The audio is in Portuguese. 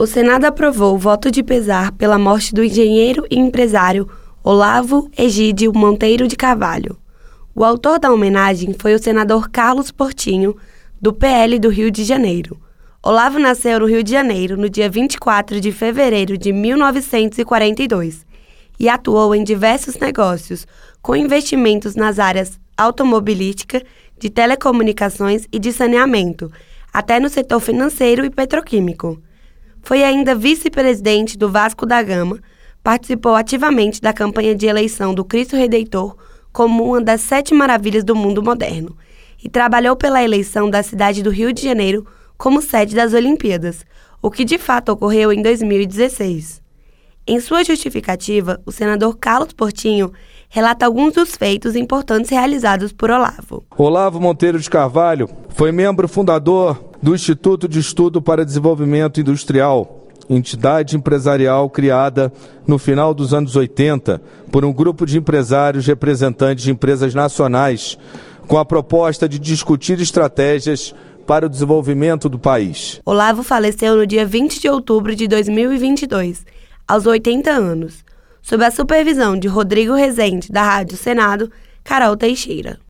O Senado aprovou o voto de pesar pela morte do engenheiro e empresário Olavo Egídio Monteiro de Carvalho. O autor da homenagem foi o senador Carlos Portinho, do PL do Rio de Janeiro. Olavo nasceu no Rio de Janeiro no dia 24 de fevereiro de 1942 e atuou em diversos negócios, com investimentos nas áreas automobilística, de telecomunicações e de saneamento, até no setor financeiro e petroquímico. Foi ainda vice-presidente do Vasco da Gama, participou ativamente da campanha de eleição do Cristo Redentor como uma das 7 maravilhas do mundo moderno e trabalhou pela eleição da cidade do Rio de Janeiro como sede das Olimpíadas, o que de fato ocorreu em 2016. Em sua justificativa, o senador Carlos Portinho relata alguns dos feitos importantes realizados por Olavo. Olavo Monteiro de Carvalho foi membro fundador do Instituto de Estudo para Desenvolvimento Industrial, entidade empresarial criada no final dos anos 80 por um grupo de empresários representantes de empresas nacionais com a proposta de discutir estratégias para o desenvolvimento do país. Olavo faleceu no dia 20 de outubro de 2022, aos 80 anos, sob a supervisão de Rodrigo Rezende, da Rádio Senado, Carol Teixeira.